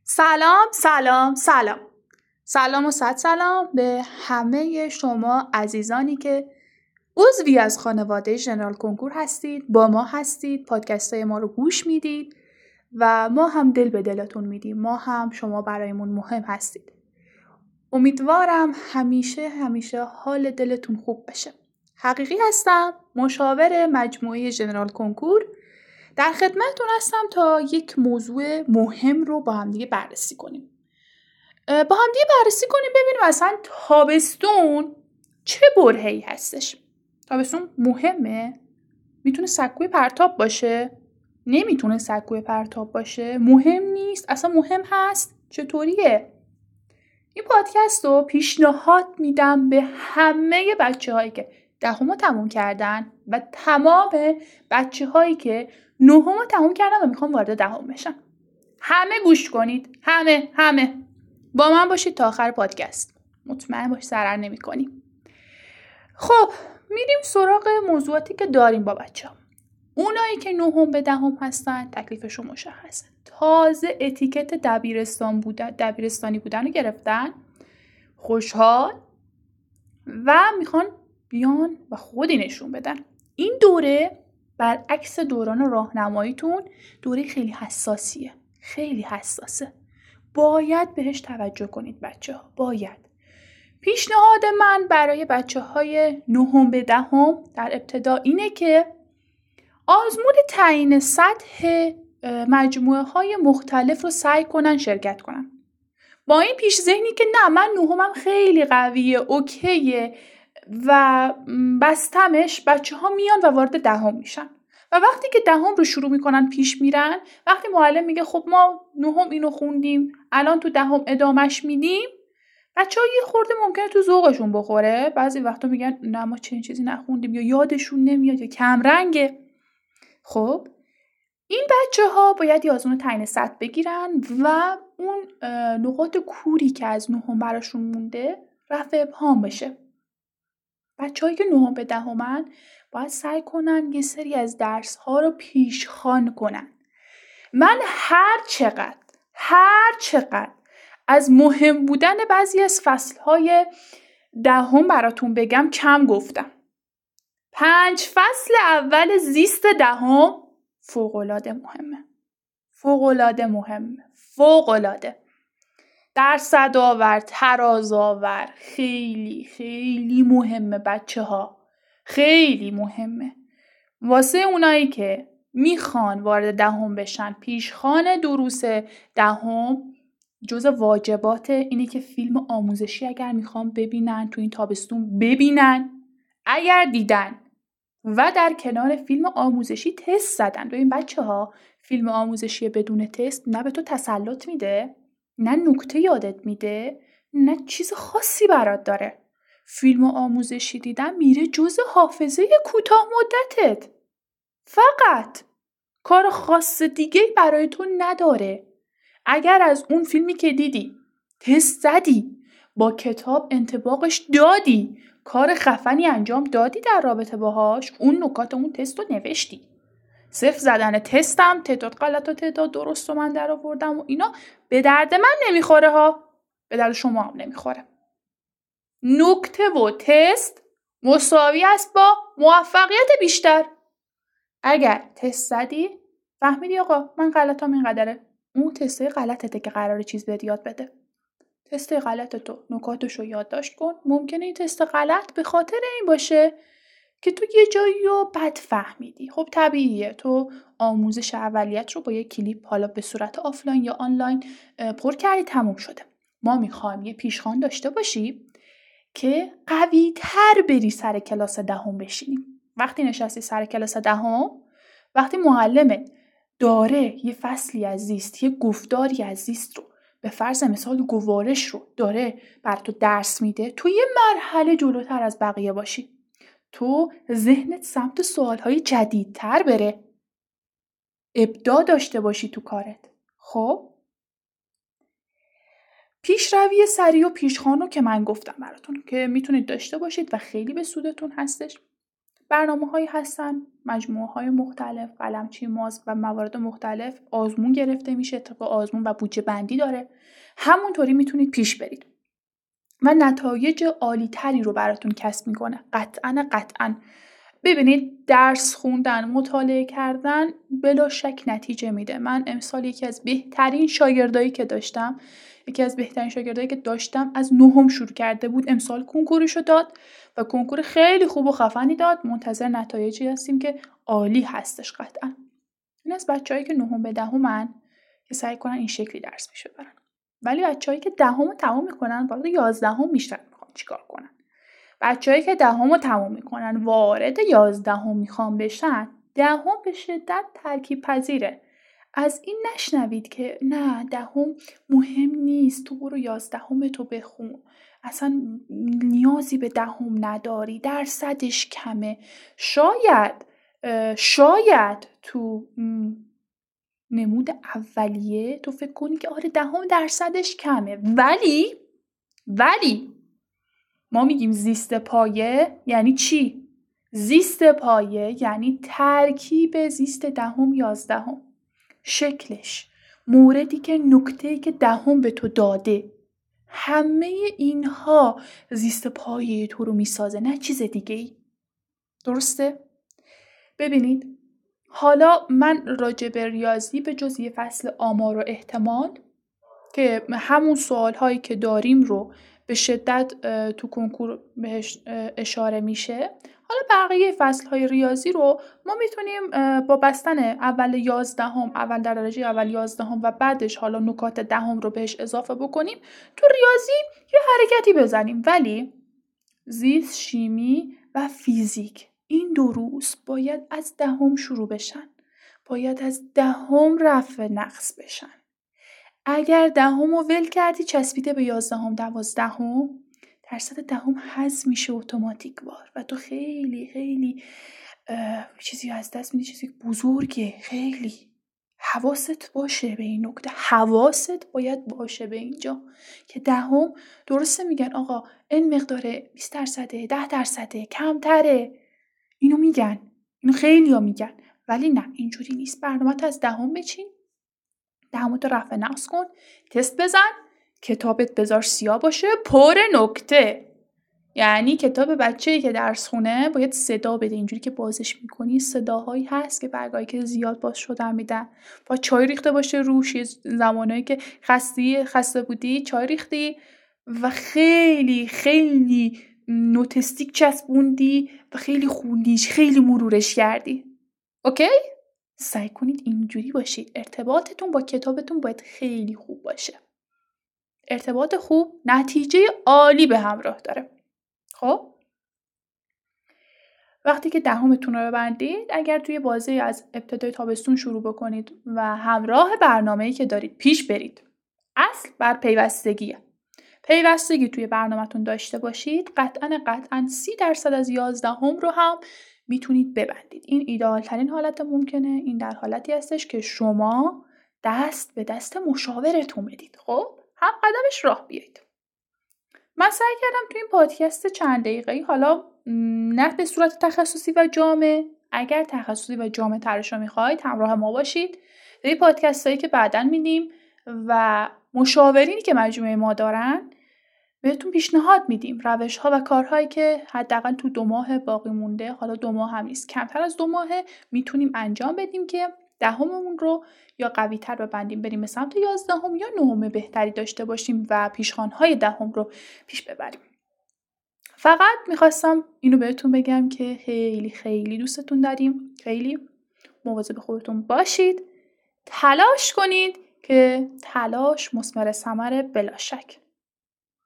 سلام سلام سلام سلام و صد سلام به همه شما عزیزانی که عضوی از خانواده ژنرال کنکور هستید، با ما هستید، پادکست های ما رو گوش میدید و ما هم دل به دلتون میدیم. ما هم شما برایمون مهم هستید. امیدوارم همیشه حال دلتون خوب بشه. حقیقی هستم، مشاور مجموعه ژنرال کنکور. در خدمتتون هستم تا یک موضوع مهم رو با هم دیگه بررسی کنیم. ببینیم اصلا تابستون چه برهه‌ای هستش. تابستون مهمه؟ میتونه سکوی پرتاب باشه؟ نمیتونه سکوی پرتاب باشه؟ مهم نیست؟ اصلا مهم هست؟ چطوریه؟ این پادکست رو پیشنهاد میدم به همه بچه‌هایی که دهمو تموم کردن و تمام بچه‌هایی که نهمو تموم کردن و میخوان وارد دهم بشن. همه گوش کنید. همه با من باشید تا آخر پادکست. مطمئن باشید ضرر نمی‌کنیم. خب میریم سراغ موضوعاتی که داریم با بچه‌ها. اونایی که نهم به دهم هستن تکلیفشون مشخصه. تازه اتیکت دبیرستانی بودن رو گرفتن، خوشحال و میخوان بیان و خودی نشون بدن. این دوره برعکس دوران راهنماییتون دوره خیلی حساسیه، خیلی حساسه. باید بهش توجه کنید بچه‌ها، باید. پیشنهاد من برای بچه‌های نهم به دهم در ابتدا اینه که آزمون تعیین سطح مجموعه‌های مختلف رو سعی کنن شرکت کنن. با این پیش ذهنی که نه، من نهمم خیلی قویه، اوکیه و بستمش، بچه‌ها میان و وارد دهم میشن. و وقتی که دهم رو شروع میکنن پیش میرن، وقتی معلم میگه خب ما نهم اینو خوندیم، الان تو دهم ادامش میدیم، بچه‌ها یه خورده ممکنه تو ذوقشون بخوره. بعضی وقتا میگن نه ما چنین چیزی نخوندیم، یا یادشون نمیاد، یا کم رنگه. خب این بچه‌ها باید یه آزمون تعیین سطح بگیرن و اون نقاط کوری که از نهم براشون مونده رفع ابهام بشه. بچه‌هایی که نهم به دهمن باید سعی کنن یه سری از درس‌ها رو پیش‌خوان کنن. من هر چقدر از مهم بودن بعضی از فصل‌های دهم براتون بگم کم گفتم. 5 فصل اول زیست دهم فوق‌العاده مهمه. درصدآور، ترازآور، خیلی مهمه بچه‌ها، خیلی مهمه. واسه اونایی که میخوان وارد دهم بشن، پیشخوان دروس دهم جز واجبات اینه که فیلم آموزشی اگر میخوان ببینن تو این تابستون ببینن. اگر دیدن و در کنار فیلم آموزشی تست زدن، ببین بچه‌ها، فیلم آموزشی بدون تست نه به تو تسلط میده، نه نکته یادت میده، نه چیز خاصی برات داره. فیلم آموزشی دیدن میره جز حافظه کوتاه مدتت. فقط کار خاص دیگه برای تو نداره. اگر از اون فیلمی که دیدی تست زدی، با کتاب انطباقش دادی، کار خفنی انجام دادی در رابطه باهاش، اون نکات اون تست رو نوشتی، صفر زدن تستم، تعداد غلط و تعداد درست رو من در آوردم و اینا به درد من نمیخوره ها، به درد شما هم نمیخوره. نکته و تست مساوی است با موفقیت بیشتر. اگر تست زدی فهمیدی آقا من غلطام اینقدره، اون تسته غلطته که قراره چیز بهت یاد بده. تست غلط تو نکاتشو یادداشت کن. ممکنه این تست غلط به خاطر این باشه که تو یه جایی رو بد فهمیدی. خب طبیعیه، تو آموزش اولیت رو با یه کلیپ، حالا به صورت آفلاین یا آنلاین، پر کردی، تموم شده. ما میخوایم یه پیشخوان داشته باشی که قوی تر بری سر کلاس دهم بشینیم. وقتی نشستی سر کلاس دهم، وقتی معلمت داره یه فصلی از زیست، یه گفتاری از زیست رو به فرض مثال گوارش رو داره بر تو درس میده، تو یه مرحله جلوتر از بقیه باشی، تو ذهنت سمت سوالهای جدیدتر بره، ابداع داشته باشی تو کارت. خب پیشروی سریع و پیشخوان رو که من گفتم براتون که میتونید داشته باشید و خیلی به سودتون هستش. برنامه‌هایی هستن، مجموعه‌های مختلف، قلمچی ماست و موارد مختلف، آزمون گرفته میشه، طبق آزمون و بودجه بندی داره. همونطوری میتونید پیش برید و نتایج عالی‌تری رو براتون کسب میکنه. قطعاً ببینید، درس خوندن، مطالعه کردن بلا شک نتیجه میده. من امسال یکی از بهترین شاگردایی که داشتم از 9 شروع کرده بود، امسال کنکورشو داد و کنکور خیلی خوب و خفنی داد. منتظر نتایجی هستیم که عالی هستش. قطعا این از بچه‌هایی که 9 به 10 که سعی کنن این شکلی درس پیش ببرن. ولی بچه‌هایی که 10 تمام میکنن وارد 11 بیشتر میخوان چیکار کنن. بچه‌هایی که 10 تمام میکنن وارد 11 میخوان بشن، 10 به شدت ترکیب پذیره. از این نشنوید که نه 10 مهم نیست، تو برو 11 تو بخون، اصلا نیازی به 10 نداری، درصدش کمه. شاید تو نمود اولیه تو فکر کنی که آره 10 درصدش کمه، ولی ما میگیم زیست پایه یعنی چی؟ زیست پایه یعنی ترکیب زیست 10 11 شکلش، موردی که نکته‌ای که 10 به تو داده، همه اینها زیست پایه تو رو میسازه، نه چیز دیگه ای. درسته؟ ببینید، حالا من راجع به ریاضی به جز یه فصل آمار و احتمال که همون سوال‌هایی که داریم رو به شدت تو کنکور بهش اشاره میشه، حالا بقیه فصل‌های ریاضی رو ما میتونیم با بستن اول در درجه اول 11 و بعدش حالا نکات 10 رو بهش اضافه بکنیم، تو ریاضی یه حرکتی بزنیم. ولی زیست، شیمی و فیزیک این دروس باید از 10 شروع بشن، باید از 10 رفع نقص بشن. اگر 10 ول کردی چسبیده به 11 12 درصد 10 حذف میشه اتوماتیک وار و تو خیلی خیلی چیزی از دست میدی، چیزی بزرگه. خیلی حواست باشه به این نکته، حواست باید باشه به اینجا که 10 درسته میگن آقا این مقداره 20%، 10% کمتره، اینو میگن، اینو خیلی ها میگن، ولی نه اینجوری نیست. برنامه‌ت از 10 بچین، 10 رفع نقص کن، تست بزن، کتابت بذار سیاه باشه پر نکته. یعنی کتاب بچه‌ای که درس خونه باید صدا بده، اینجوری که بازش میکنی صداهایی هست که برگایی که زیاد باز شدن میدن، با چای ریخته باشه روش، زمانایی که خسته بودی چای ریختی و خیلی خیلی نوتستیک چسبوندی و خیلی خوندیش، خیلی مرورش کردی. اوکی؟ سعی کنید اینجوری باشید. ارتباطتون با کتابتون باید خیلی خوب باشه. ارتباط خوب نتیجه عالی به همراه داره. خب وقتی که 10 رو ببندید، اگر توی بازی از ابتدای تابستون شروع بکنید و همراه برنامه‌ای که دارید پیش برید، اصل بر پیوستگی توی برنامه‌تون داشته باشید، قطعاً 30% از 11 رو هم میتونید ببندید. این ایدئال ترین حالت ممکنه. این در حالتی هستش که شما دست به دست مشاورتون بدید، خب هم قدمش راه بیایید. من سعی کردم تو این پادکست چند دقیقه‌ای، حالا نه به صورت تخصصی و جامع، اگر تخصصی و جامع ترش رو میخواید همراه ما باشید. این پادکست هایی که بعداً میدیم و مشاورینی که مجموعه ما دارن بهتون پیشنهاد میدیم، روش ها و کارهایی که حداقل تو 2 ماه باقی مونده، حالا 2 ماه هم نیست، کمتر از 2 ماه میتونیم انجام بدیم که 10 رو یا قوی تر ببندیم، بریم به سمت 11 یا 9 بهتری داشته باشیم و پیشخوان‌های 10 رو پیش ببریم. فقط میخواستم اینو بهتون بگم که خیلی خیلی دوستتون داریم، خیلی مواظب خودتون باشید، تلاش کنید که تلاش مثمر ثمره بلا شک.